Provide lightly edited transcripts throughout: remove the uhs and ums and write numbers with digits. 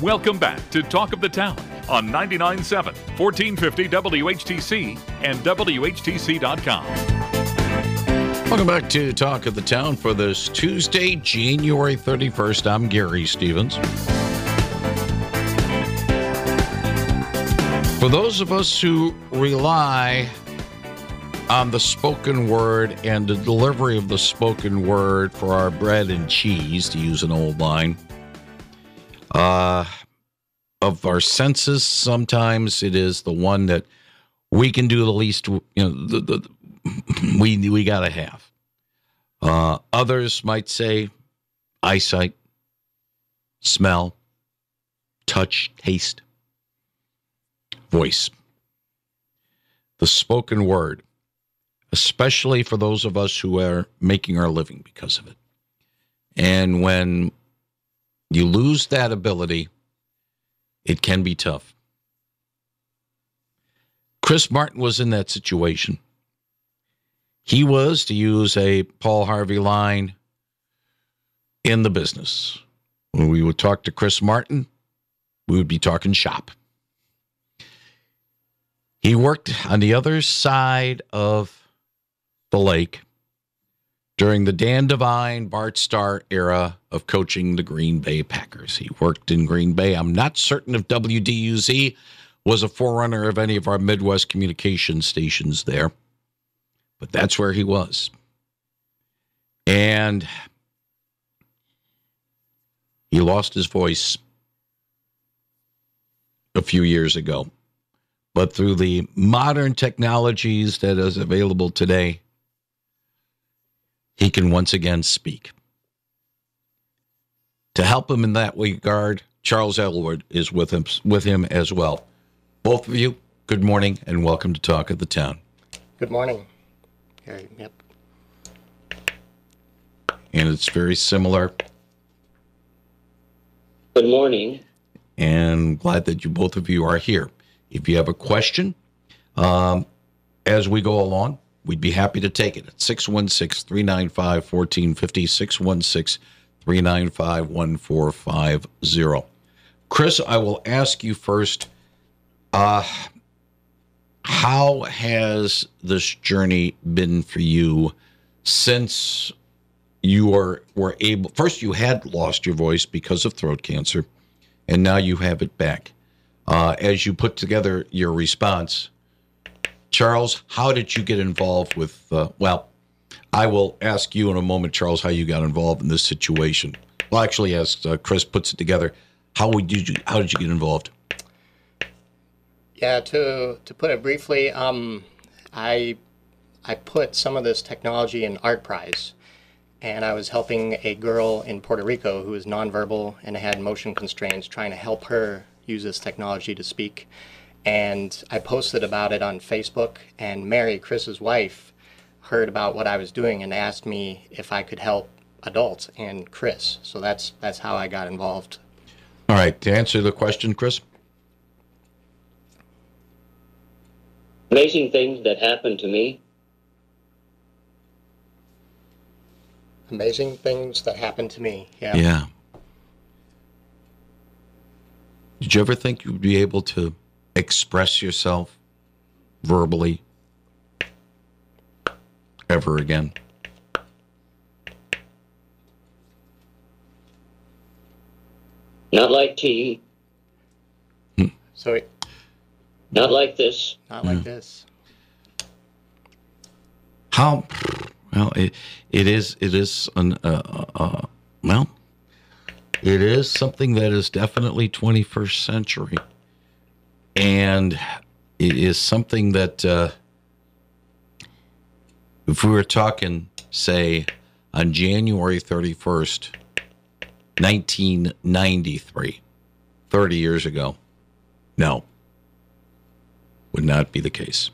Welcome back to Talk of the Town on 99.7, 1450 WHTC and WHTC.com. Welcome back to Talk of the Town for this Tuesday, January 31st. I'm Gary Stevens. For those of us who rely on the spoken word and the delivery of the spoken word for our bread and cheese, to use an old line, of our senses, sometimes it is the one that we can do the least, we got to have. Others might say eyesight, smell, touch, taste, voice. The spoken word, especially for those of us who are making our living because of it. And when you lose that ability, it can be tough. Chris Martin was in that situation. He was, to use a Paul Harvey line, in the business. When we would talk to Chris Martin, we would be talking shop. He worked on the other side of the lake during the Dan Devine, Bart Starr era of coaching the Green Bay Packers. He worked in Green Bay. I'm not certain if WDUZ was a forerunner of any of our Midwest communication stations there, but that's where he was. And he lost his voice a few years ago. But through the modern technologies that is available today, he can once again speak. To help him in that regard, Charles Elwood is with him as well. Both of you, good morning and welcome to Talk of the Town. Good morning. Yep. And it's very similar. Good morning. And glad that both of you are here. If you have a question, as we go along, we'd be happy to take it at 616-395-1450, 616-395-1450. Chris, I will ask you first, how has this journey been for you since you were able, first you had lost your voice because of throat cancer, and now you have it back. As you put together your response, Charles, how did you get involved with, I will ask you in a moment, Charles, how you got involved in this situation. Well, actually, as Chris puts it together, how did you get involved? Yeah, to put it briefly, I put some of this technology in Art Prize, and I was helping a girl in Puerto Rico who was nonverbal and had motion constraints, trying to help her use this technology to speak. And I posted about it on Facebook, and Mary, Chris's wife, heard about what I was doing and asked me if I could help adults and Chris. So that's how I got involved. All right, to answer the question, Chris? Amazing things that happened to me. Amazing things that happened to me, yeah. Yeah. Did you ever think you'd be able to express yourself verbally ever again? Not like tea. So not like this. Not like this. How? Well, it is it is something that is definitely 21st century, and it is something that if we were talking, say, on January 31st, 1993, 30 years ago, no, would not be the case.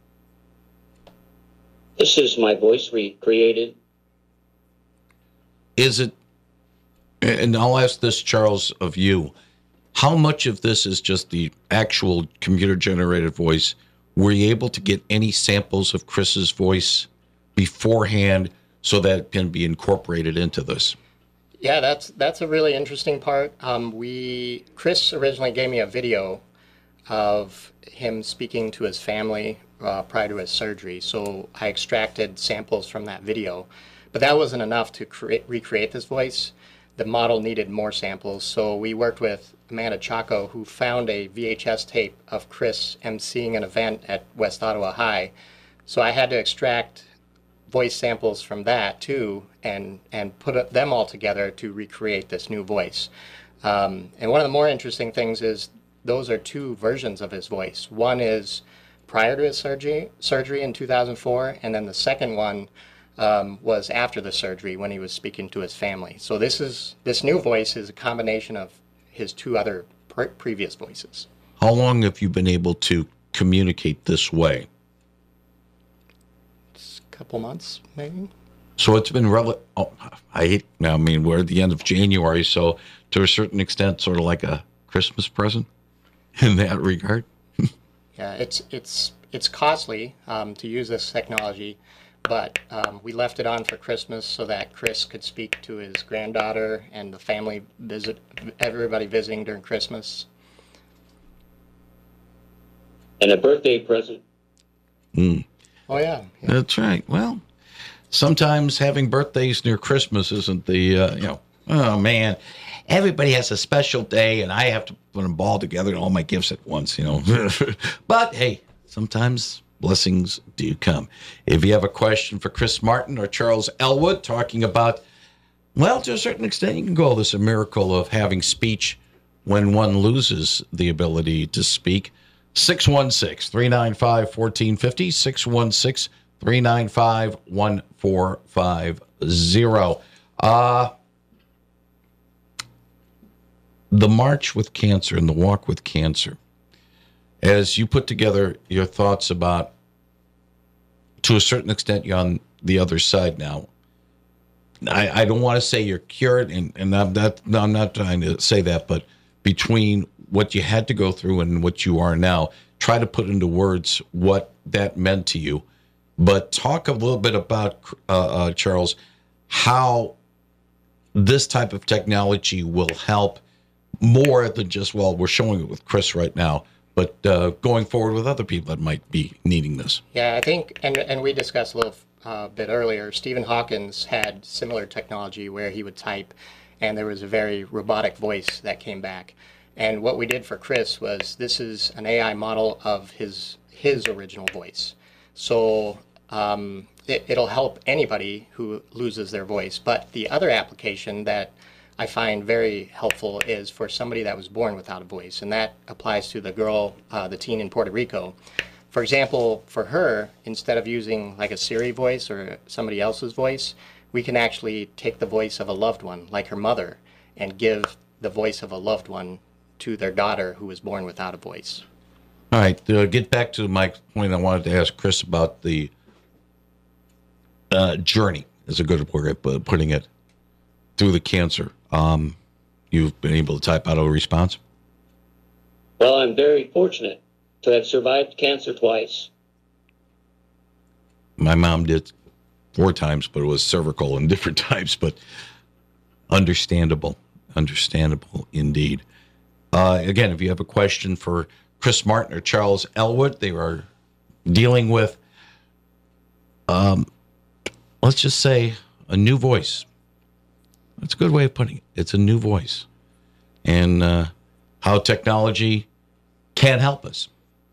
This is my voice recreated. Is it, and I'll ask this, Charles, of you, how much of this is just the actual computer-generated voice? Were you able to get any samples of Chris's voice beforehand so that it can be incorporated into this? Yeah, that's a really interesting part. Chris originally gave me a video of him speaking to his family prior to his surgery. So I extracted samples from that video, but that wasn't enough to recreate this voice. The model needed more samples, so we worked with Amanda Chaco, who found a VHS tape of Chris emceeing an event at West Ottawa High. So I had to extract voice samples from that too, and put them all together to recreate this new voice. And one of the more interesting things is those are two versions of his voice. One is prior to his surgery in 2004, and then the second one was after the surgery when he was speaking to his family. So this new voice is a combination of his two other previous voices. How long have you been able to communicate this way? Couple months, maybe. So it's been we're at the end of January, so to a certain extent, sort of like a Christmas present in that regard. Yeah, it's costly to use this technology, but we left it on for Christmas so that Chris could speak to his granddaughter and the family everybody visiting during Christmas. And a birthday present. Oh, yeah. That's right. Well, sometimes having birthdays near Christmas isn't the, oh, man, everybody has a special day, and I have to put them all together and all my gifts at once, But, hey, sometimes blessings do come. If you have a question for Chris Martin or Charles Elwood talking about, well, to a certain extent, you can call this a miracle of having speech when one loses the ability to speak. 616-395-1450, 616-395-1450. The March with Cancer and the Walk with Cancer, as you put together your thoughts about, to a certain extent, you're on the other side now. I don't want to say you're cured, and I'm not trying to say that, but between what you had to go through and what you are now, try to put into words what that meant to you. But talk a little bit about, Charles, how this type of technology will help more than just, well, we're showing it with Chris right now, but going forward with other people that might be needing this. Yeah, I think, and we discussed a little bit earlier, Stephen Hawkins had similar technology where he would type, and there was a very robotic voice that came back. And what we did for Chris was, this is an AI model of his original voice. So it'll help anybody who loses their voice. But the other application that I find very helpful is for somebody that was born without a voice. And that applies to the girl, the teen in Puerto Rico. For example, for her, instead of using like a Siri voice or somebody else's voice, we can actually take the voice of a loved one, like her mother, and give the voice of a loved one to their daughter who was born without a voice. All right, get back to my point. I wanted to ask Chris about the journey, is a good way of putting it, through the cancer. You've been able to type out a response? Well, I'm very fortunate to have survived cancer twice. My mom did 4 times, but it was cervical and different types, but understandable indeed. Again, if you have a question for Chris Martin or Charles Elwood, they are dealing with, let's just say, a new voice. That's a good way of putting it. It's a new voice. And how technology can help us.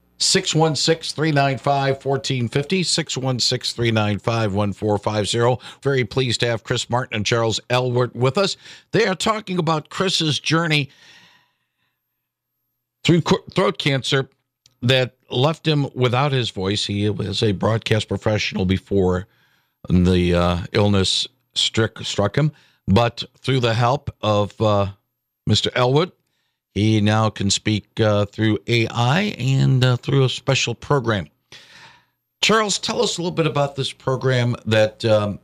616-395-1450, 616-395-1450. Very pleased to have Chris Martin and Charles Elwood with us. They are talking about Chris's journey through throat cancer that left him without his voice. He was a broadcast professional before the illness struck him. But through the help of Mr. Elwood, he now can speak through AI and through a special program. Charles, tell us a little bit about this program that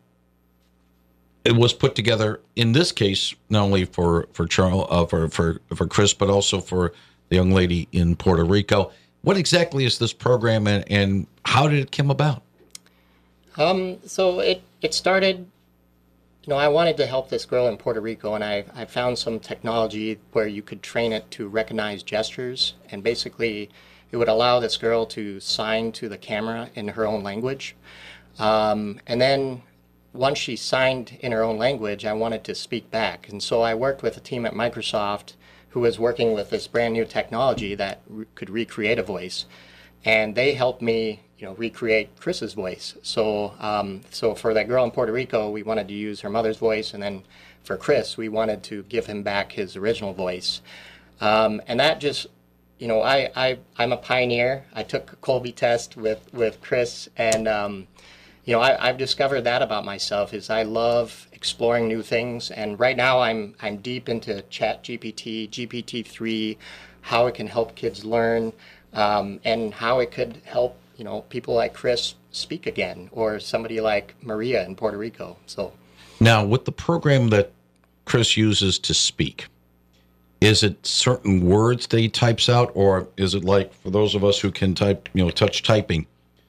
it was put together, in this case, not only for Charles, for Chris, but also for the young lady in Puerto Rico. What exactly is this program, and how did it come about? So it started I wanted to help this girl in Puerto Rico, and I found some technology where you could train it to recognize gestures, and basically it would allow this girl to sign to the camera in her own language. And then once she signed in her own language, I wanted to speak back. And so I worked with a team at Microsoft who was working with this brand new technology that could recreate a voice. And they helped me, recreate Chris's voice. So, so for that girl in Puerto Rico, we wanted to use her mother's voice, and then for Chris, we wanted to give him back his original voice. And that just, I'm a pioneer. I took a Colby test with Chris, and I've discovered that about myself is I love exploring new things. And right now, I'm deep into ChatGPT, GPT-3, how it can help kids learn. And how it could help, people like Chris speak again, or somebody like Maria in Puerto Rico. So now, with the program that Chris uses to speak, is it certain words that he types out, or is it like for those of us who can type, touch typing?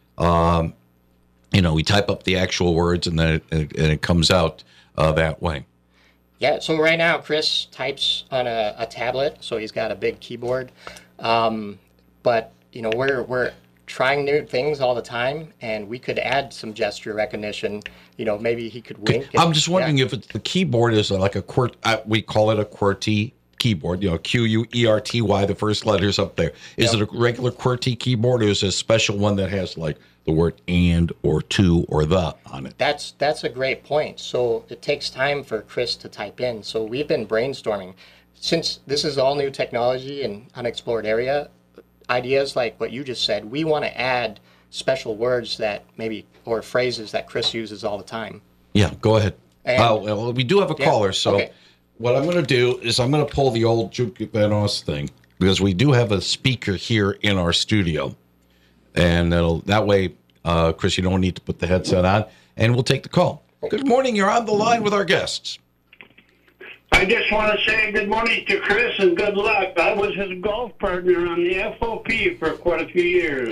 We type up the actual words and then it comes out that way. Yeah. So right now, Chris types on a tablet, so he's got a big keyboard. But we're trying new things all the time, and we could add some gesture recognition. Maybe he could wink. I'm just wondering if the keyboard is like a we call it a QWERTY keyboard. QUERTY. The first letters up there. Is it a regular QWERTY keyboard, or is it a special one that has like the word and or to or the on it? That's a great point. So it takes time for Chris to type in. So we've been brainstorming since this is all new technology and unexplored area. Ideas like what you just said, we want to add special words that or phrases that Chris uses all the time. Yeah, go ahead. Well, we do have a caller, so okay. What I'm going to do is I'm going to pull the old Juke Vanos thing, because we do have a speaker here in our studio, and that way, Chris, you don't need to put the headset on, and we'll take the call. Good morning, you're on the line with our guests. I just want to say good morning to Chris and good luck. I was his golf partner on the FOP for quite a few years.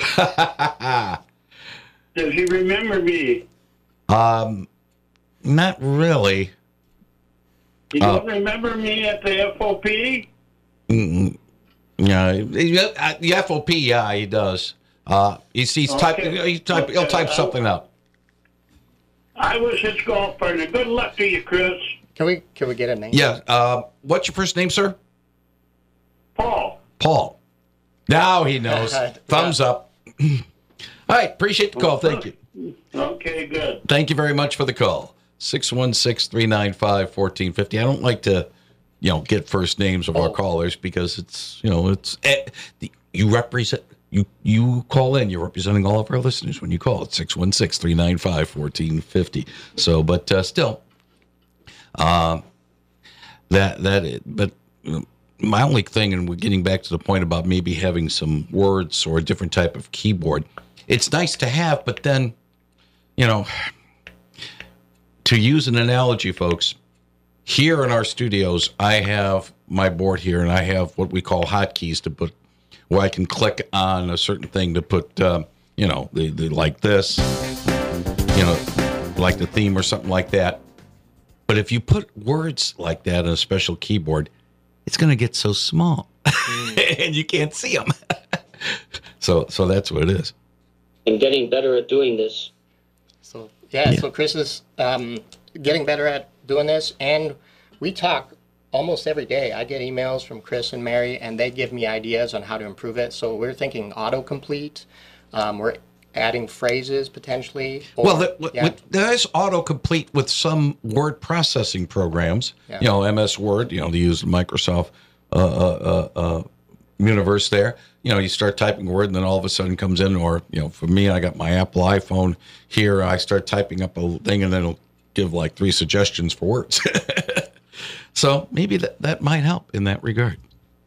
Does he remember me? Not really. You don't remember me at the FOP? Yeah, the FOP, yeah, he does. He'll type something up. I was his golf partner. Good luck to you, Chris. Can we get a name? Yeah. What's your first name, sir? Paul. Paul. Now he knows. Thumbs up. All right. Appreciate the call. Thank you. Okay, good. Thank you very much for the call. 616-395-1450. I don't like to, get first names of our callers, because it's, you represent, you call in, you're representing all of our listeners when you call at 616-395-1450. So, but still, but my only thing, and we're getting back to the point about maybe having some words or a different type of keyboard. It's nice to have, but then, to use an analogy, folks, here in our studios, I have my board here, and I have what we call hotkeys to put, where I can click on a certain thing to put, the like this, like the theme or something like that. But if you put words like that in a special keyboard, it's going to get so small, and you can't see them. So that's what it is. And getting better at doing this. So Chris is getting better at doing this, and we talk almost every day. I get emails from Chris and Mary, and they give me ideas on how to improve it. So we're thinking autocomplete. We're adding phrases potentially. There's autocomplete with some word processing programs. Yeah. MS Word. They use Microsoft universe there. You start typing a word, and then all of a sudden comes in. Or for me, I got my Apple iPhone here. I start typing up a thing, and then it'll give like 3 suggestions for words. So maybe that might help in that regard.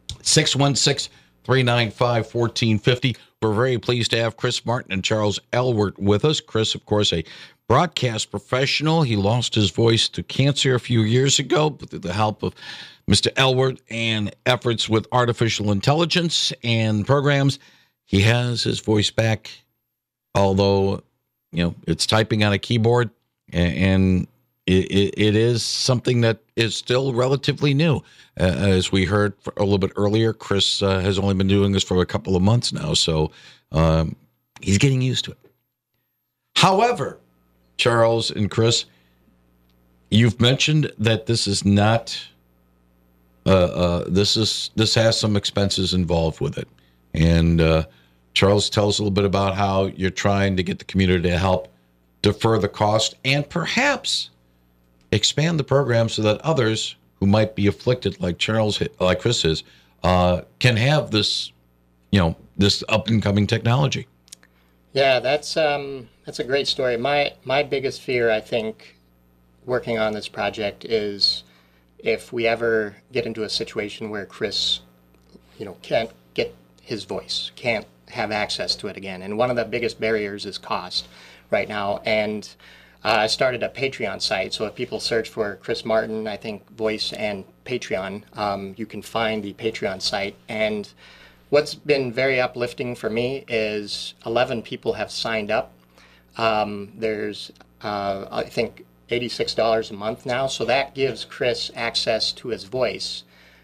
616-395-1450. We're very pleased to have Chris Martin and Charles Elwert with us. Chris, of course, a broadcast professional. He lost his voice to cancer a few years ago, but with the help of Mr. Elwert and efforts with artificial intelligence and programs, he has his voice back, although, it's typing on a keyboard, and it is something that is still relatively new. As we heard a little bit earlier, Chris has only been doing this for a couple of months now, so he's getting used to it. However, Charles and Chris, you've mentioned that this is not. This has some expenses involved with it, and Charles, tell us a little bit about how you're trying to get the community to help defer the cost and perhaps expand the program so that others who might be afflicted, like Chris is, can have this, this up and coming technology. Yeah, that's a great story. My biggest fear, I think, working on this project is if we ever get into a situation where Chris, can't get his voice, can't have access to it again. And one of the biggest barriers is cost right now. And I started a Patreon site. So if people search for Chris Martin, I think voice and Patreon, you can find the Patreon site. And what's been very uplifting for me is 11 people have signed up. There's, I think, $86 a month now. So that gives Chris access to his voice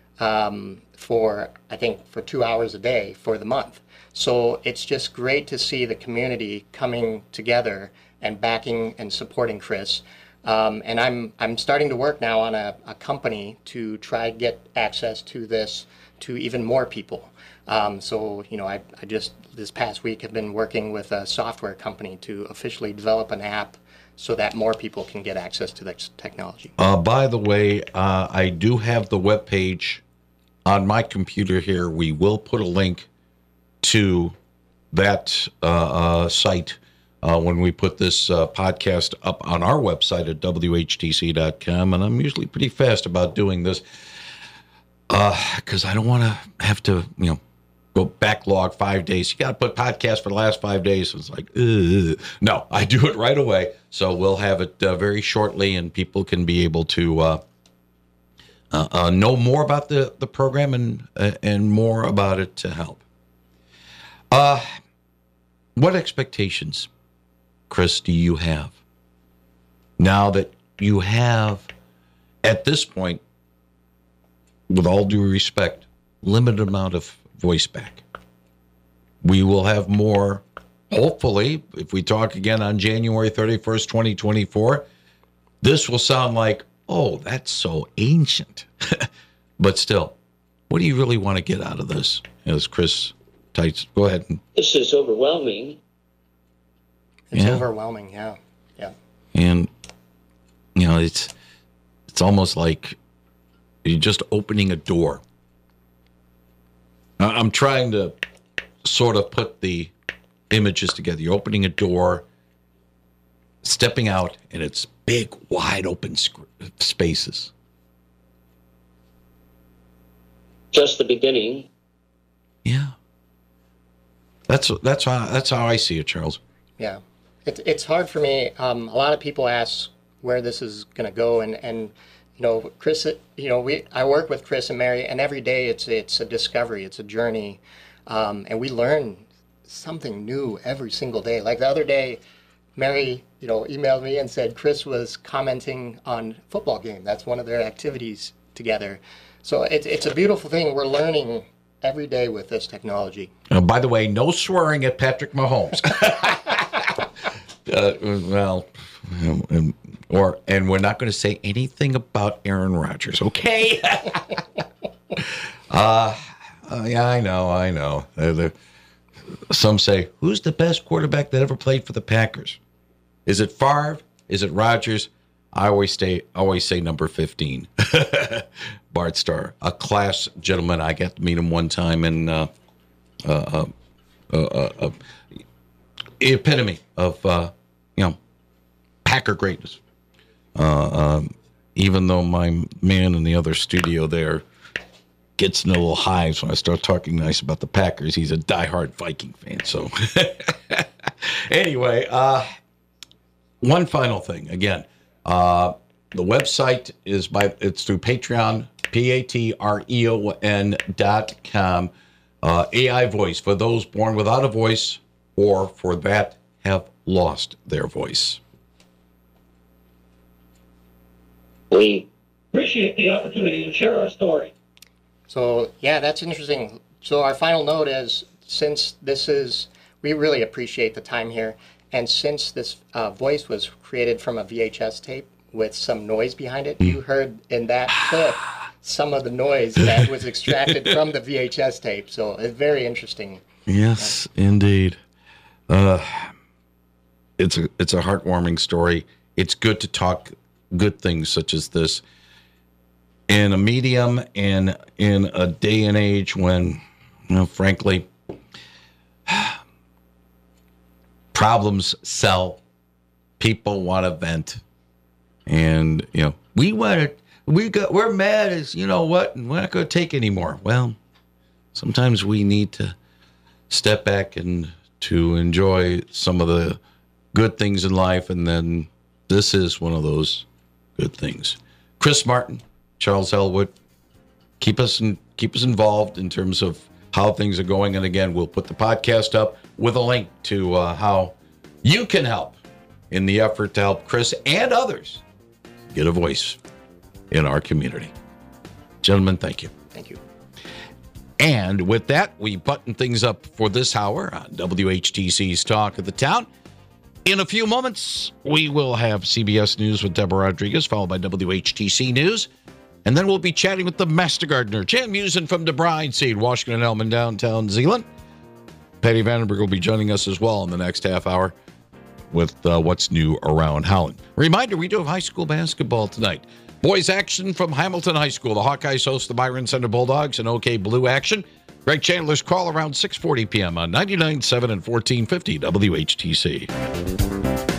for 2 hours a day for the month. So it's just great to see the community coming together and backing and supporting Chris. And I'm starting to work now on a company to try to get access to this to even more people. So I just this past week have been working with a software company to officially develop an app so that more people can get access to this technology. By the way, I do have the webpage on my computer here. We will put a link to that site when we put this podcast up on our website at WHTC.com. And I'm usually pretty fast about doing this because I don't want to have to, go backlog 5 days. You got to put podcasts for the last 5 days. It's like, ugh. No, I do it right away. So we'll have it very shortly, and people can be able to know more about the program and more about it to help. What expectations, Chris, do you have now that you have, at this point, with all due respect, limited amount of voice back? We will have more, hopefully, if we talk again on January 31st, 2024, this will sound like, oh, that's so ancient. But still, what do you really want to get out of this? As Chris Tights, go ahead. This is overwhelming. It's overwhelming, yeah. And, it's almost like you're just opening a door. I'm trying to sort of put the images together. You're opening a door, stepping out, and it's big, wide open spaces. Just the beginning. Yeah. That's how I see it, Charles. Yeah. It's hard for me. A lot of people ask where this is going to go, and Chris, I work with Chris and Mary, and every day it's a discovery, it's a journey, and we learn something new every single day. Like the other day, Mary, emailed me and said Chris was commenting on football game. That's one of their activities together. So it's a beautiful thing. We're learning every day with this technology. By the way, no swearing at Patrick Mahomes. And we're not going to say anything about Aaron Rodgers, okay? Yeah, I know. Some say, who's the best quarterback that ever played for the Packers? Is it Favre? Is it Rodgers? I always say number 15, Bart Starr, a class gentleman. I got to meet him one time, and epitome of Packer greatness. Even though my man in the other studio there gets in a little hives when I start talking nice about the Packers, he's a diehard Viking fan. So anyway, one final thing. Again, the website it's through Patreon, patreon.com. AI voice for those born without a voice or for that have lost their voice. We appreciate the opportunity to share our story. So, yeah, that's interesting. So our final note is, since this is, we really appreciate the time here, and since this voice was created from a VHS tape with some noise behind it, you heard in that clip some of the noise that was extracted from the VHS tape. So it's very interesting. Yes, indeed. It's a heartwarming story. It's good to talk good things such as this in a medium and in a day and age when, frankly, problems sell. People want to vent, and we're mad as what, and we're not going to take anymore. Well, sometimes we need to step back and to enjoy some of the good things in life, and then this is one of those good things. Chris Martin, Charles Elwood, keep us involved in terms of how things are going, and again, we'll put the podcast up with a link to how you can help in the effort to help Chris and others get a voice in our community. Gentlemen, thank you. Thank you. And with that, we button things up for this hour on WHTC's Talk of the Town. In a few moments, we will have CBS News with Deborah Rodriguez, followed by WHTC News. And then we'll be chatting with the Master Gardener, Jan Musin from the Bride Seed, Washington Elm in downtown Zeeland. Patty Vandenberg will be joining us as well in the next half hour with what's new around Holland. Reminder, we do have high school basketball tonight. Boys action from Hamilton High School. The Hawkeyes host the Byron Center Bulldogs and OK Blue action. Greg Chandler's call around 6:40 p.m. on 99.7 and 1450 WHTC.